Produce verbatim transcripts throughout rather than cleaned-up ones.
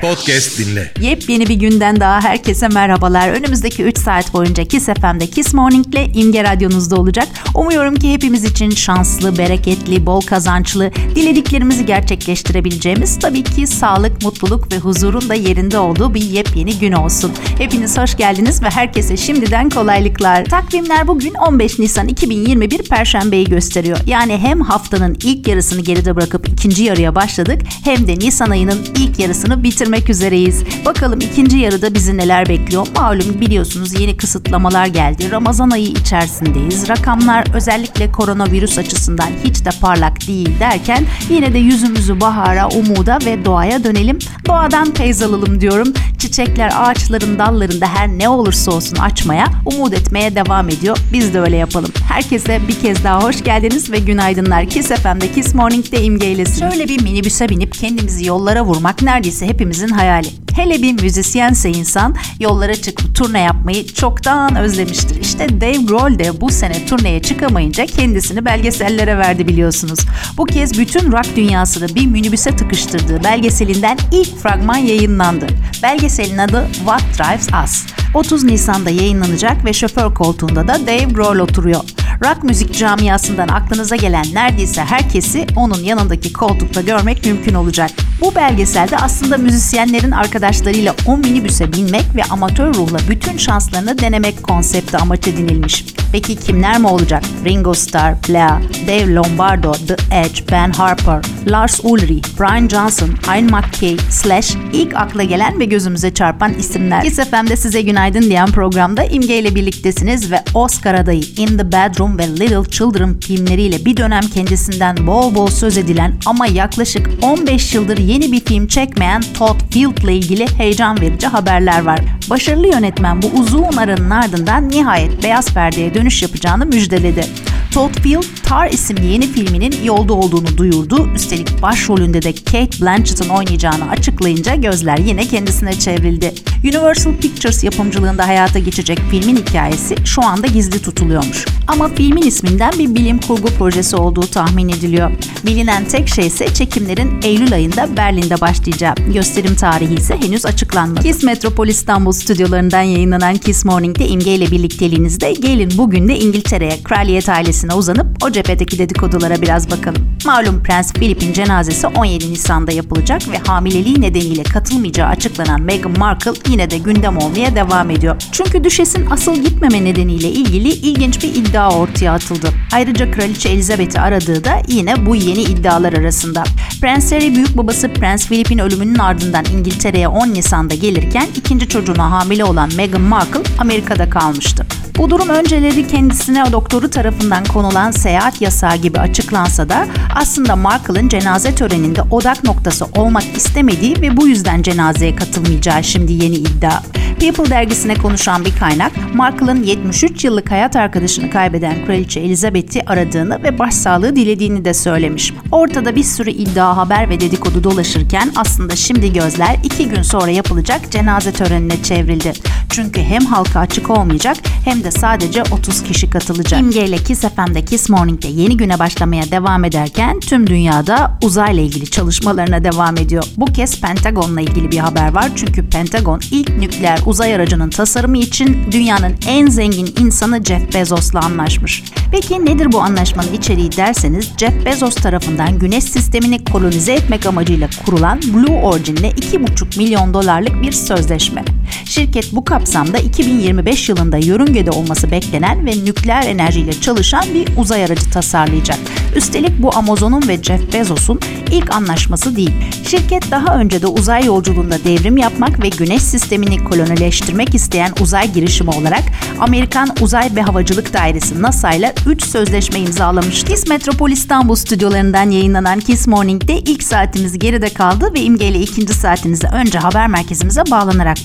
Podcast dinle. Yepyeni bir günden daha herkese merhabalar. Önümüzdeki üç saat boyunca Kiss F M'de Kiss Morning'le İmge Radyonuzda olacak. Umuyorum ki hepimiz için şanslı, bereketli, bol kazançlı, dilediklerimizi gerçekleştirebileceğimiz, tabii ki sağlık, mutluluk ve huzurun da yerinde olduğu bir yepyeni gün olsun. Hepiniz hoş geldiniz ve herkese şimdiden kolaylıklar. Takvimler bugün on beş Nisan iki bin yirmi bir Perşembeyi gösteriyor. Yani hem haftanın ilk yarısını geride bırakıp ikinci yarıya başladık, hem de Nisan ayının ilk yarısını bitirmek üzereyiz. Bakalım ikinci yarıda bizi neler bekliyor? Malum biliyorsunuz yeni kısıtlamalar geldi. Ramazan ayı içerisindeyiz. Rakamlar özellikle koronavirüs açısından hiç de parlak değil derken yine de yüzümüzü bahara, umuda ve doğaya dönelim. Doğadan feyz alalım diyorum. Çiçekler ağaçların dallarında her ne olursa olsun açmaya, umut etmeye devam ediyor. Biz de öyle yapalım. Herkese bir kez daha hoş geldiniz ve günaydınlar. Kiss F M'de Kiss Morning'de İmge ilesin. Şöyle bir minibüse binip kendimizi yollara vurmak neredeyse hepimizin hayali. Hele bir müzisyense insan yollara çıkıp turne yapmayı çoktan özlemiştir. İşte Dave Grohl de bu sene turneye çıkamayınca kendisini belgesellere verdi biliyorsunuz. Bu kez bütün rock dünyasını bir minibüse tıkıştırdığı belgeselinden ilk fragman yayınlandı. Belgeselin adı What Drives Us. otuz Nisan'da yayınlanacak ve şoför koltuğunda da Dave Grohl oturuyor. Rock müzik camiasından aklınıza gelen neredeyse herkesi onun yanındaki koltukta görmek mümkün olacak. Bu belgeselde aslında müzisyenlerin arkadaşlarıyla o minibüse binmek ve amatör ruhla bütün şanslarını denemek konsepti amaç edinilmiş. Peki kimler mi olacak? Ringo Starr, Flea, Dave Lombardo, The Edge, Ben Harper, Lars Ulrich, Brian Johnson, Ian MacKaye, Slash ilk akla gelen ve gözümüze çarpan isimler. Kiss F M'de size günaydın diyen programda İmge ile birliktesiniz ve Oscar adayı In the Bedroom ve Little Children filmleriyle bir dönem kendisinden bol bol söz edilen ama yaklaşık on beş yıldır yeni bir film çekmeyen Todd Field ile ilgili heyecan verici haberler var. Başarılı yönetmen bu uzun aranın ardından nihayet beyaz perdeye dönüş yapacağını müjdeledi. Todd Field, Tar isimli yeni filminin yolda olduğunu duyurdu. Üstelik başrolünde de Cate Blanchett'ın oynayacağını açıklayınca gözler yine kendisine çevrildi. Universal Pictures yapımcılığında hayata geçecek filmin hikayesi şu anda gizli tutuluyormuş. Ama filmin isminden bir bilim kurgu projesi olduğu tahmin ediliyor. Bilinen tek şey ise çekimlerin Eylül ayında Berlin'de başlayacağı. Gösterim tarihi ise henüz açıklanmadı. Kiss Metropol İstanbul stüdyolarından yayınlanan Kiss Morning'de İmge ile birlikteliğinizde gelin bugün de İngiltere'ye, kraliyet ailesine uzanıp o cephedeki dedikodulara biraz bakalım. Malum Prens Philip'in cenazesi on yedi Nisan'da yapılacak ve hamileliği nedeniyle katılmayacağı açıklanan Meghan Markle yine de gündem olmaya devam ediyor. Çünkü düşesin asıl gitmeme nedeniyle ilgili ilginç bir iddia ortaya atıldı. Ayrıca Kraliçe Elizabeth'i aradığı da yine bu yeni iddialar arasında. Prens Harry büyük babası Prens Philip'in ölümünün ardından İngiltere'ye on Nisan'da gelirken ikinci çocuğuna hamile olan Meghan Markle Amerika'da kalmıştı. Bu durum önceleri kendisine doktoru tarafından konulan seyahat yasağı gibi açıklansa da aslında Markle'ın cenaze töreninde odak noktası olmak istemediği ve bu yüzden cenazeye katılmayacağı şimdi yeni iddia. People dergisine konuşan bir kaynak, Markle'ın yetmiş üç yıllık hayat arkadaşını kaybeden Kraliçe Elizabeth'i aradığını ve başsağlığı dilediğini de söylemiş. Ortada bir sürü iddia, haber ve dedikodu dolaşırken aslında şimdi gözler iki gün sonra yapılacak cenaze törenine çevrildi. Çünkü hem halka açık olmayacak hem de sadece otuz kişi katılacak. İmge ile Kiss F M'de Kiss Morning'de yeni güne başlamaya devam ederken tüm dünyada uzayla ilgili çalışmalarına devam ediyor. Bu kez Pentagon'la ilgili bir haber var çünkü Pentagon ilk nükleer uzay aracının tasarımı için dünyanın en zengin insanı Jeff Bezos'la anlaşmış. Peki nedir bu anlaşmanın içeriği derseniz, Jeff Bezos tarafından Güneş sistemini kolonize etmek amacıyla kurulan Blue Origin'le iki buçuk milyon dolarlık bir sözleşme. Şirket bu kapsamda iki bin yirmi beş yılında yörüngede olması beklenen ve nükleer enerjiyle çalışan bir uzay aracı tasarlayacak. Üstelik bu Amazon'un ve Jeff Bezos'un ilk anlaşması değil. Şirket daha önce de uzay yolculuğunda devrim yapmak ve Güneş sistemini kolonileştirmek isteyen uzay girişimi olarak Amerikan Uzay ve Havacılık Dairesi NASA ile üç sözleşme imzalamıştı. Kiss Metropol İstanbul stüdyolarından yayınlanan Kiss Morning'de ilk saatimiz geride kaldı ve İmge ile ikinci saatimize önce haber merkezimize bağlanarak başladık.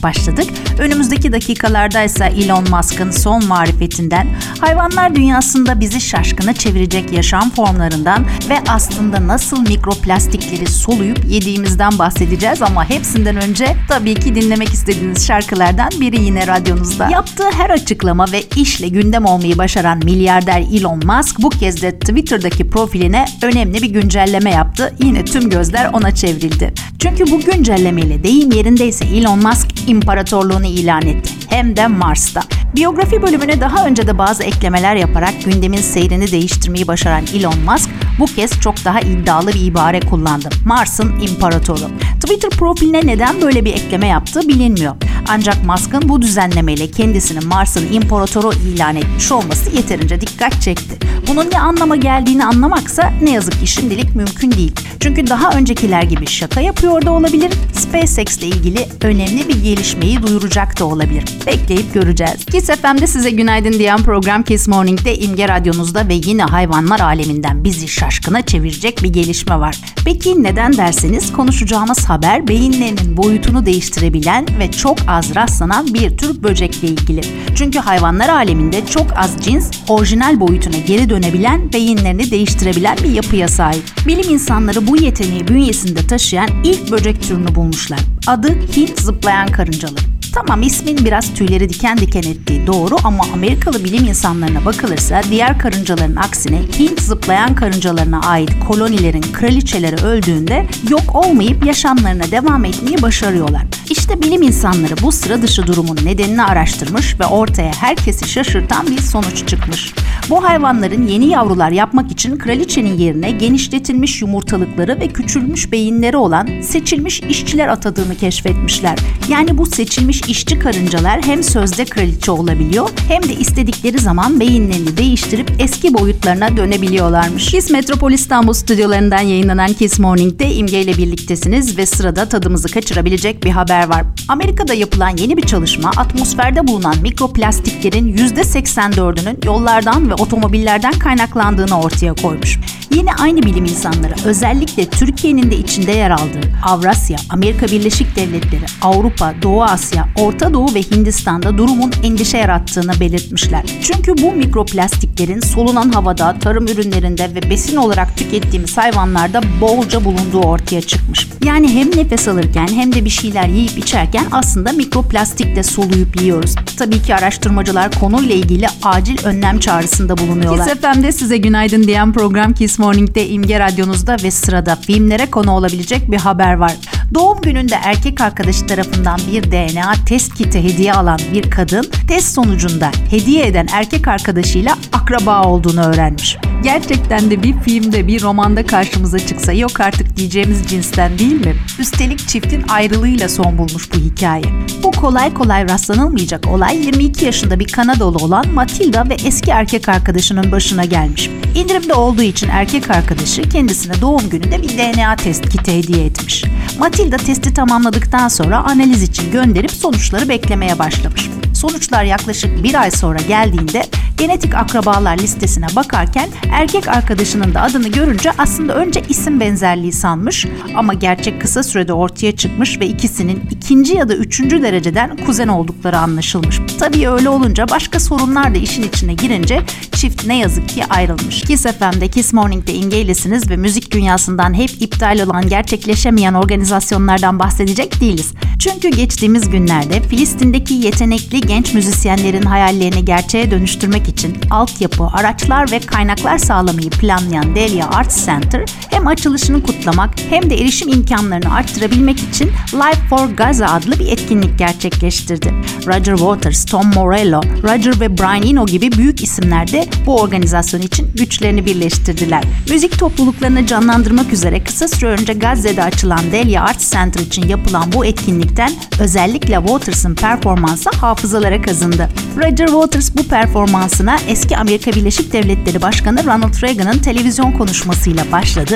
Önümüzdeki dakikalarda ise Elon Musk'ın son marifetinden, hayvanlar dünyasında bizi şaşkına çevirecek yaşam formlarından ve aslında nasıl mikroplastikleri soluyup yediğimizden bahsedeceğiz ama hepsinden önce tabii ki dinlemek istediğiniz şarkılardan biri yine radyonuzda. Yaptığı her açıklama ve işle gündem olmayı başaran milyarder Elon Musk bu kez de Twitter'daki profiline önemli bir güncelleme yaptı. Yine tüm gözler ona çevrildi. Çünkü bu güncellemeyle deyim yerindeyse Elon Musk imparatorluğunu ilan etti. Hem de Mars'ta. Biyografi bölümüne daha önce de bazı eklemeler yaparak gündemin seyrini değiştirmeyi başaran Elon Musk bu kez çok daha iddialı bir ibare kullandı. Mars'ın imparatoru. Twitter profiline neden böyle bir ekleme yaptığı bilinmiyor. Ancak Musk'ın bu düzenlemeyle kendisini Mars'ın imparatoru ilan etmiş olması yeterince dikkat çekti. Bunun ne anlama geldiğini anlamaksa ne yazık ki şimdilik mümkün değil. Çünkü daha öncekiler gibi şaka yapıyor da olabilir, SpaceX ile ilgili önemli bir gelişmeyi duyuracak da olabilir. Bekleyip göreceğiz. Kiss F M'de size günaydın diyen program Kiss Morning'de İmge Radyonuzda ve yine hayvanlar aleminden bizi şaşkına çevirecek bir gelişme var. Peki neden derseniz konuşacağımız haber beyinlerinin boyutunu değiştirebilen ve çok az rastlanan bir tür böcekle ilgili. Çünkü hayvanlar aleminde çok az cins orijinal boyutuna geri dönebilen, beyinlerini değiştirebilen bir yapıya sahip. Bilim insanları bu yeteneği bünyesinde taşıyan ilk böcek türünü bulmuşlar. Adı Hint zıplayan karıncaları. Tamam, ismin biraz tüyleri diken diken ettiği doğru ama Amerikalı bilim insanlarına bakılırsa diğer karıncaların aksine Hint zıplayan karıncalarına ait kolonilerin kraliçeleri öldüğünde yok olmayıp yaşamlarına devam etmeyi başarıyorlar. İşte bilim insanları bu sıra dışı durumun nedenini araştırmış ve ortaya herkesi şaşırtan bir sonuç çıkmış. Bu hayvanların yeni yavrular yapmak için kraliçenin yerine genişletilmiş yumurtalıkları ve küçülmüş beyinleri olan seçilmiş işçiler atadığını keşfetmişler. Yani bu seçilmiş işçi karıncalar hem sözde kraliçe olabiliyor hem de istedikleri zaman beyinlerini değiştirip eski boyutlarına dönebiliyorlarmış. Kiss Metropol İstanbul stüdyolarından yayınlanan Kiss Morning'de İmge ile birliktesiniz ve sırada tadımızı kaçırabilecek bir haber var. Amerika'da yapılan yeni bir çalışma atmosferde bulunan mikroplastiklerin yüzde seksen dördünün yollardan ve otomobillerden kaynaklandığını ortaya koymuş. Yine aynı bilim insanları özellikle Türkiye'nin de içinde yer aldığı Avrasya, Amerika Birleşik Devletleri, Avrupa, Doğu Asya, Orta Doğu ve Hindistan'da durumun endişe yarattığını belirtmişler. Çünkü bu mikroplastiklerin solunan havada, tarım ürünlerinde ve besin olarak tükettiğimiz hayvanlarda bolca bulunduğu ortaya çıkmış. Yani hem nefes alırken hem de bir şeyler yiyip içerken aslında mikroplastik de soluyup yiyoruz. Tabii ki araştırmacılar konuyla ilgili acil önlem çağrısında bulunuyorlar. Kiss F M'de size günaydın diyen program Kiss Morning'de İmge Radyonuzda ve sırada filmlere konu olabilecek bir haber var. Doğum gününde erkek arkadaşı tarafından bir D N A test kiti hediye alan bir kadın test sonucunda hediye eden erkek arkadaşıyla akraba olduğunu öğrenmiş. Gerçekten de bir filmde, bir romanda karşımıza çıksa yok artık diyeceğimiz cinsten değil mi? Üstelik çiftin ayrılığıyla son bulmuş bu hikaye. Bu kolay kolay rastlanılmayacak olay yirmi iki yaşında bir Kanadalı olan Matilda ve eski erkek arkadaşının başına gelmiş. İndirimde olduğu için erkek arkadaşı kendisine doğum gününde bir D N A test kiti hediye etmiş. Matilda testi tamamladıktan sonra analiz için gönderip sonuçları beklemeye başlamış. Sonuçlar yaklaşık bir ay sonra geldiğinde genetik akrabalar listesine bakarken erkek arkadaşının da adını görünce aslında önce isim benzerliği sanmış ama gerçek kısa sürede ortaya çıkmış ve ikisinin ikinci ya da üçüncü dereceden kuzen oldukları anlaşılmış. Tabii öyle olunca başka sorunlar da işin içine girince çift ne yazık ki ayrılmış. Kiss F M'de Kiss Morning'de İmge'ylesiniz ve müzik dünyasından hep iptal olan, gerçekleşemeyen organizasyonlardan bahsedecek değiliz. Çünkü geçtiğimiz günlerde Filistin'deki yetenekli genç müzisyenlerin hayallerini gerçeğe dönüştürmek için altyapı, araçlar ve kaynaklar sağlamayı planlayan Delia Arts Center hem açılışını kutlamak hem de erişim imkanlarını arttırabilmek için Life for Gaza adlı bir etkinlik gerçekleştirdi. Roger Waters, Tom Morello, Roger ve Brian Eno gibi büyük isimler de bu organizasyon için güçlerini birleştirdiler. Müzik topluluklarını canlandırmak üzere kısa süre önce Gazze'de açılan Delia Arts Center için yapılan bu etkinlikten özellikle Waters'ın performansı hafızalara kazındı. Roger Waters bu performansına eski Amerika Birleşik Devletleri Başkanı Ronald Reagan'ın televizyon konuşmasıyla başladı.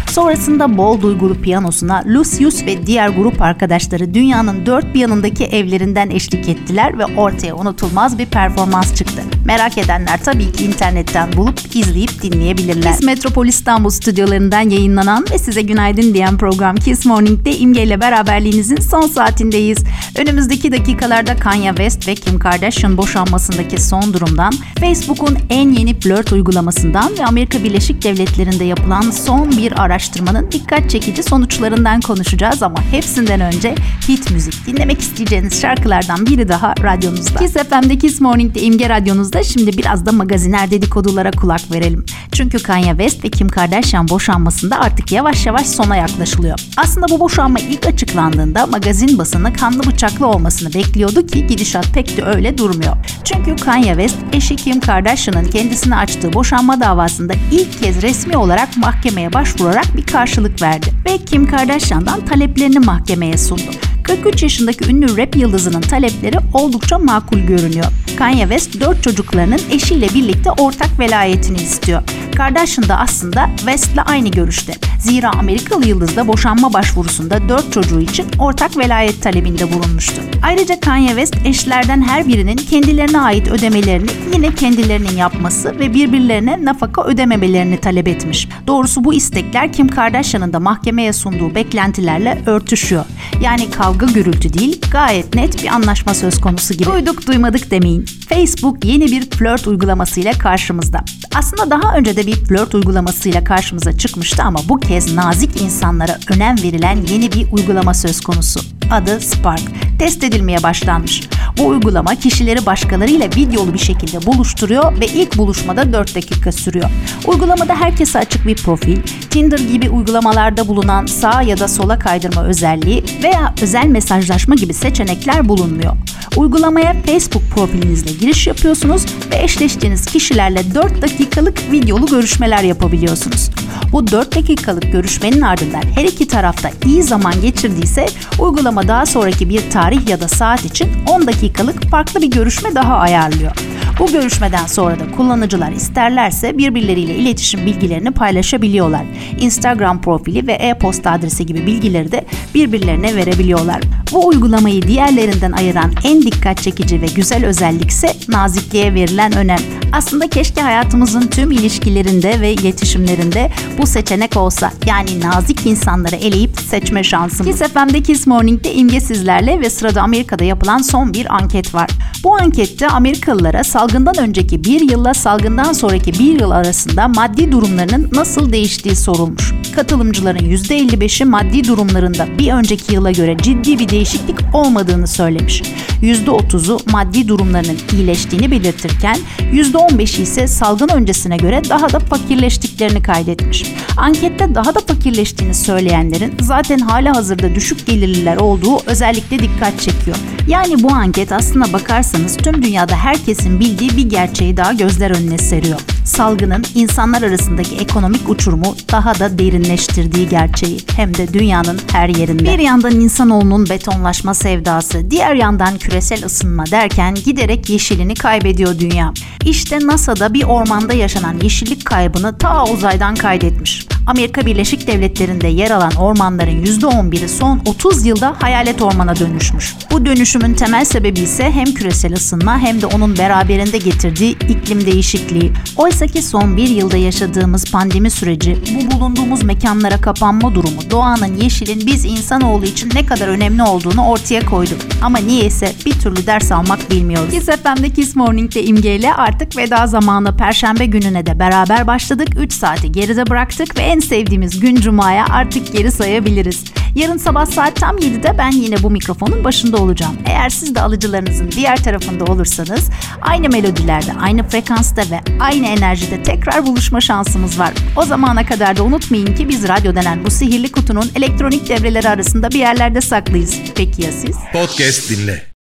Sonrasında bol duygulu piyanosuna Lucius ve diğer grup arkadaşları dünyanın dört bir yanındaki evlerinden eşlik ettiler ve ortaya unutulmaz bir performans çıktı. Merak edenler tabii ki internetten bulup izleyip dinleyebilirler. Kiss Metropol İstanbul stüdyolarından yayınlanan ve size günaydın diyen program Kiss Morning'de İmge ile beraberliğinizin son saatindeyiz. Önümüzdeki dakikalarda Kanye West ve Kim Kardashian boşanmasındaki son durumdan, Facebook'un en yeni flört uygulamasından ve Amerika Birleşik Devletleri'nde yapılan son bir araştırmanın dikkat çekici sonuçlarından konuşacağız ama hepsinden önce hit müzik, dinlemek isteyeceğiniz şarkılardan biri daha radyonuzda. Kiss F M'de Kiss Morning'de İmge Radyonuzda şimdi biraz da magaziner dedikodulara kulak verelim. Çünkü Kanye West ve Kim Kardashian boşanmasında artık yavaş yavaş sona yaklaşılıyor. Aslında bu boşanma ilk açıklandığında magazin basını kanlı bıçaklı olmasını bekliyordu ki gidişat pek de öyle durmuyor. Çünkü Kanye West eşi Kim Kardashian'ın kendisine açtığı boşanma davasında ilk kez resmi olarak mahkemeye başvurarak bir karşılık verdi ve Kim Kardashian'dan taleplerini mahkemeye sundu. kırk üç yaşındaki ünlü rap yıldızının talepleri oldukça makul görünüyor. Kanye West dört çocuklarının eşiyle birlikte ortak velayetini istiyor. Kardashian da aslında West'le aynı görüşte. Zira Amerikalı yıldız da boşanma başvurusunda dört çocuğu için ortak velayet talebinde bulunmuştu. Ayrıca Kanye West eşlerden her birinin kendilerine ait ödemelerini yine kendilerinin yapması ve birbirlerine nafaka ödememelerini talep etmiş. Doğrusu bu istekler Kim Kardashian'ın da mahkemeye sunduğu beklentilerle örtüşüyor. Yani kavga gürültü değil, gayet net bir anlaşma söz konusu gibi. Duyduk duymadık demeyin. Facebook yeni bir flört uygulamasıyla karşımızda. Aslında daha önce de bir flört uygulamasıyla karşımıza çıkmıştı ama bu kez nazik insanlara önem verilen yeni bir uygulama söz konusu. Adı Spark. Test edilmeye başlanmış. Bu uygulama kişileri başkalarıyla videolu bir şekilde buluşturuyor ve ilk buluşmada dört dakika sürüyor. Uygulamada herkese açık bir profil, Tinder gibi uygulamalarda bulunan sağa ya da sola kaydırma özelliği veya özel mesajlaşma gibi seçenekler bulunmuyor. Uygulamaya Facebook profilinizle giriş yapıyorsunuz ve eşleştiğiniz kişilerle dört dakikalık videolu görüşmeler yapabiliyorsunuz. Bu dört dakikalık görüşmenin ardından her iki tarafta iyi zaman geçirdiyse uygulama daha sonraki bir tarih ya da saat için on dakikalık farklı bir görüşme daha ayarlıyor. Bu görüşmeden sonra da kullanıcılar isterlerse birbirleriyle iletişim bilgilerini paylaşabiliyorlar. Instagram profili ve e-posta adresi gibi bilgileri de birbirlerine verebiliyorlar. Bu uygulamayı diğerlerinden ayıran en dikkat çekici ve güzel özellik ise nazikliğe verilen önem. Aslında keşke hayatımızın tüm ilişkilerinde ve iletişimlerinde bu seçenek olsa. Yani nazik insanları eleyip seçme şansımız. Kiss F M'de Kiss Morning'de İmge sizlerle ve sırada Amerika'da yapılan son bir anket var. Bu ankette Amerikalılara salgından önceki bir yılla salgından sonraki bir yıl arasında maddi durumlarının nasıl değiştiği sorulmuş. Katılımcıların yüzde elli beşi maddi durumlarında bir önceki yıla göre ciddi bir değişiklik olmadığını söylemiş. yüzde otuzu maddi durumlarının iyileştiğini belirtirken yüzde on beşi ise salgın öncesine göre daha da fakirleştiklerini kaydetmiş. Ankette daha da fakirleştiğini söyleyenlerin zaten halihazırda düşük gelirliler olduğu özellikle dikkat çekiyor. Yani bu anket aslına bakarsanız tüm dünyada herkesin bildiği bir gerçeği daha gözler önüne seriyor. Salgının insanlar arasındaki ekonomik uçurumu daha da derinleştirdiği gerçeği, hem de dünyanın her yerinde. Bir yandan insanoğlunun betonlaşma sevdası, diğer yandan küresel ısınma derken giderek yeşilini kaybediyor dünya. İşte NASA'da bir ormanda yaşanan yeşillik kaybını ta uzaydan kaydetmiş. Amerika Birleşik Devletleri'nde yer alan ormanların yüzde on biri son otuz yılda hayalet ormana dönüşmüş. Bu dönüşümün temel sebebi ise hem küresel ısınma hem de onun beraberinde getirdiği iklim değişikliği. Oysa ki son bir yılda yaşadığımız pandemi süreci, bu bulunduğumuz mekanlara kapanma durumu, doğanın, yeşilin biz insanoğlu için ne kadar önemli olduğunu ortaya koydu. Ama niyeyse bir türlü ders almak bilmiyoruz. Kiss F M'de Kiss Morning'de İmge ile artık veda zamanı. Perşembe gününe de beraber başladık. üç saati geride bıraktık ve en sevdiğimiz gün Cuma'ya artık geri sayabiliriz. Yarın sabah saat tam yedide ben yine bu mikrofonun başında olacağım. Eğer siz de alıcılarınızın diğer tarafında olursanız aynı melodilerde, aynı frekansta ve aynı enerjide tekrar buluşma şansımız var. O zamana kadar da unutmayın ki biz radyo denen bu sihirli kutunun elektronik devreleri arasında bir yerlerde saklıyız. Peki ya siz? Podcast dinle.